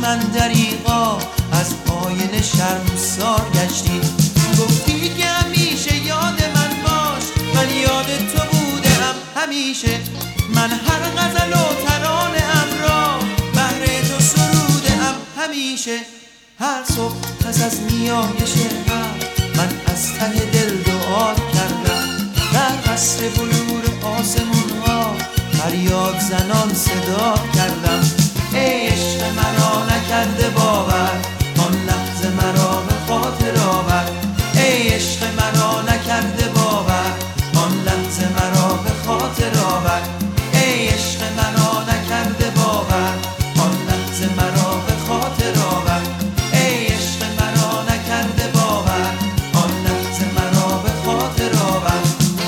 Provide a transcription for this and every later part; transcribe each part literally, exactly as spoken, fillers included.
من دریغا از آینه شرمسار گشتی. گفتی که همیشه یاد من باش، من یاد تو بودم همیشه. من هر غزل و ترانه ام را بهر تو سرودم همیشه. هر صبح پس از نیایش شهر من از ته دل دعا کردم، در قصر بلور آسمون ها فریاد زنان صدا کردم. ای عشق مرا نکرده باور، آن لحظه مرا به خاطر آور. ای عشق مرا نکرده باور، آن لحظه مرا به خاطر آور. ای عشق مرا نکرده باور، آن لحظه مرا به خاطر آور. ای عشق مرا نکرده باور، آن لحظه مرا به خاطر آور.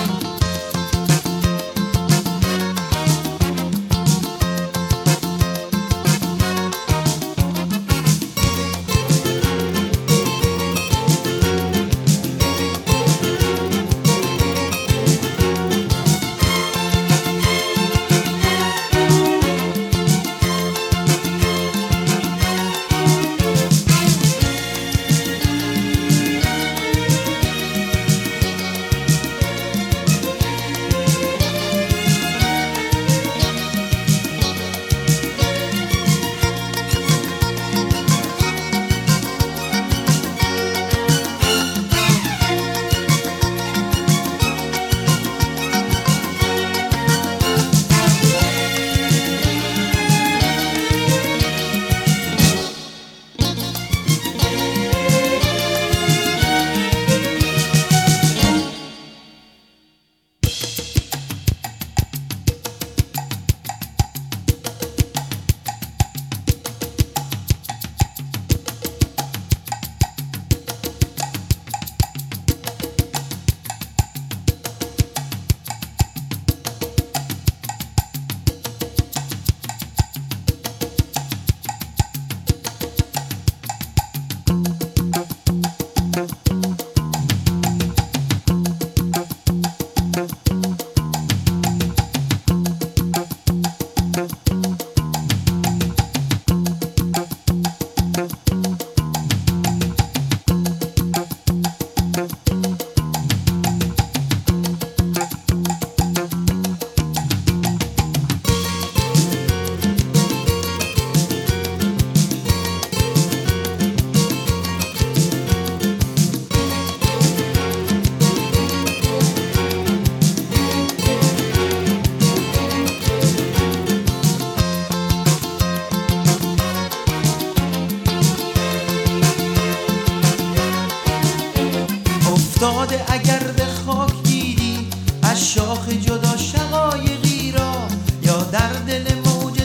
افتاده اگر به خاک دیدی از شاخ جدا شقایقی را، یا در دل موج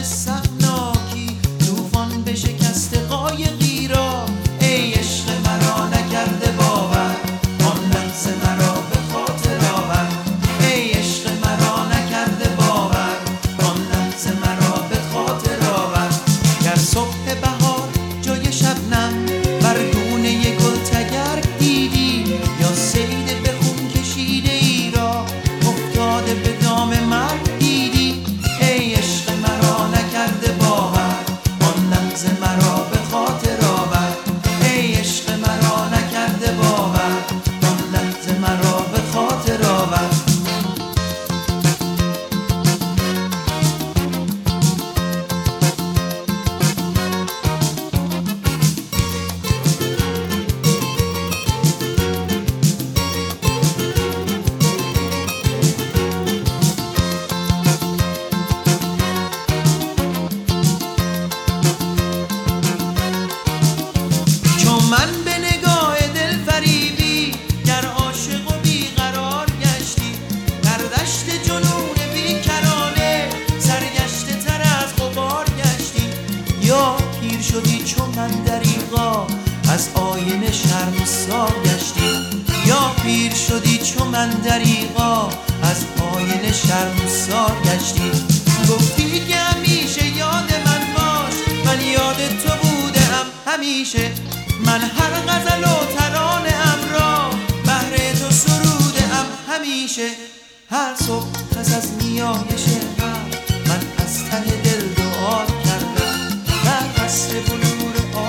سهمناکی طوفان بشکست قایقی را. ای عشق مرا نکرده باور، آن لحظه مرا به خاطر آور. ای عشق مرا نکرده باور، آن لحظه مرا به خاطر آور. گر صبح بهار جای شبنم بر گونه گل تگرگ دیدی، یا صید به خون کشیده ای را افتاده به دام مرگ دیدی. ای عشق مرا نکرده باور، آن لحظه مرا به خاطر آور. ای عشق مرا نکرده باور، آن لحظه مرا به خاطر آور. من به نگاه دل فریبی گر عاشق و بیقرار گشتی، در دشت جنون بیکرانه سرگشته تر از غبار گشتی. یا پیر شدی چون من دریغا از آینه شرمسار گشتی. یا پیر شدی چون من دریغا از آینه شرمسار گشتی. گفتی که همیشه یاد من باش، من یاد تو بودم همیشه. من هر غزل و ترانه ام را بهر تو سرودم همیشه. هر صبح پس از نیایش شهر من از ته دل دعا کردم، در قصر بلور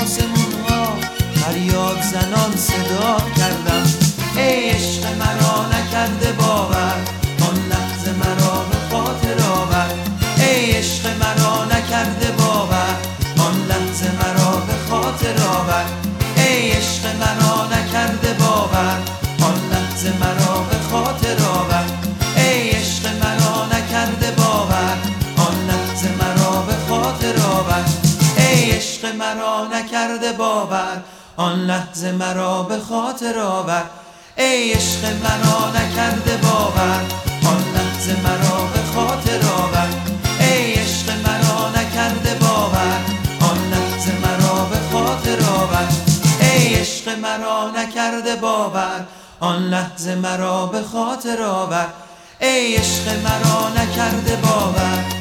آسمون ها فریاد زنان صدا کردم ای عشق مرا نکرده باور آن لحظه مرا به خاطر آور ای عشق مرا نکرده باور آن لحظه مرا به خاطر آور ای عشق مرا نکرده باور آن لحظه مرا به خاطر آور ای عشق مرا نکرده باور آن لحظه مرا به خاطر آور ای عشق مرا نکرده باور آن لحظه مرا به خاطر آور ای عشق مرا نکرده باور آن لحظه مرا به خاطر آور ای عشق مرا نکرده باور آن لحظه مرا به خاطر آور ای عشق مرا نکرده باور آن لحظه مرا به خاطر آور ای عشق مرا نکرده باور